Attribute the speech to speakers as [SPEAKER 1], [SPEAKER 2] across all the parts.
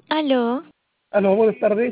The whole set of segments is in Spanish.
[SPEAKER 1] Aló,
[SPEAKER 2] Aló, buenas tardes.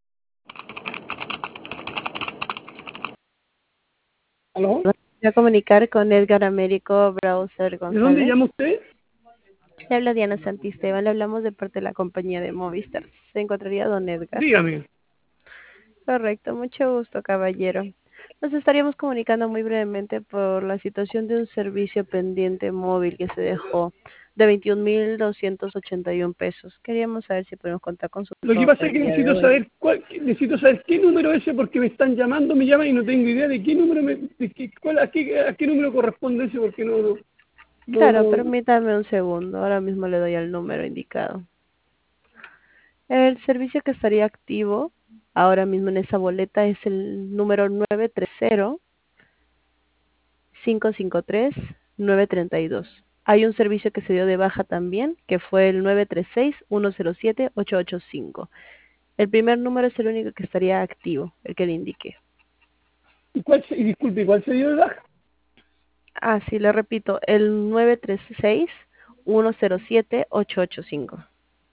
[SPEAKER 2] Aló,
[SPEAKER 3] Voy a comunicar con Edgar Américo Browser
[SPEAKER 2] ¿de dónde
[SPEAKER 3] González.
[SPEAKER 2] llama usted?
[SPEAKER 3] Le habla Diana Santisteban, le hablamos de parte de la compañía de Movistar. ¿Se encontraría don Edgar?
[SPEAKER 2] Dígame.
[SPEAKER 3] Correcto, mucho gusto, caballero. Nos estaríamos comunicando muy brevemente por la situación de un servicio pendiente móvil que se dejó de 21.281 pesos. Queríamos saber si podemos contar con su
[SPEAKER 2] Lo que
[SPEAKER 3] favor
[SPEAKER 2] pasa es
[SPEAKER 3] el
[SPEAKER 2] que
[SPEAKER 3] día de
[SPEAKER 2] necesito
[SPEAKER 3] hoy.
[SPEAKER 2] saber necesito saber qué número es ese porque me están llamando, me llaman y no tengo idea de qué número a qué número corresponde ese porque
[SPEAKER 3] Claro,
[SPEAKER 2] no.
[SPEAKER 3] permítame un segundo. Ahora mismo le doy el número indicado. El servicio que estaría activo ahora mismo en esa boleta es el número 930-553-932. Hay un servicio que se dio de baja también, que fue el 936-107-885. El primer número es el único que estaría activo, el que le indiqué.
[SPEAKER 2] Y disculpe, ¿cuál se dio de baja?
[SPEAKER 3] Ah, sí, le repito, el 936-107-885.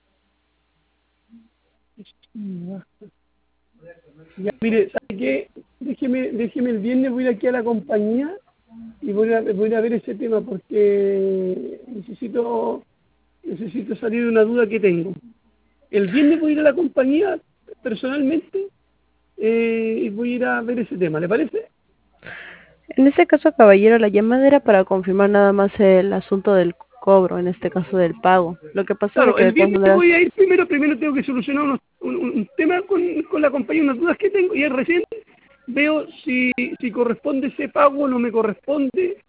[SPEAKER 2] Ya, mire, ¿sabe qué? Déjeme el viernes, voy a ir aquí a la compañía y voy a ir a ver ese tema porque necesito salir de una duda que tengo. El viernes voy a ir a la compañía personalmente y voy a ir a ver ese tema, ¿le parece?
[SPEAKER 3] En este caso, caballero, la llamada era para confirmar nada más el asunto del cobro, en este caso del pago. Lo que pasa es de
[SPEAKER 2] Claro,
[SPEAKER 3] que
[SPEAKER 2] el
[SPEAKER 3] de todas
[SPEAKER 2] viernes
[SPEAKER 3] maneras,
[SPEAKER 2] voy a ir primero tengo que solucionar un tema con la compañía, unas dudas que tengo, y ahí recién veo si corresponde ese pago o no me corresponde,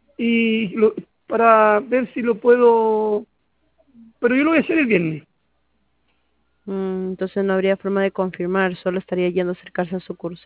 [SPEAKER 2] para ver si lo puedo, pero yo lo voy a hacer el viernes.
[SPEAKER 3] entonces no habría forma de confirmar, solo estaría yendo a acercarse a sucursal.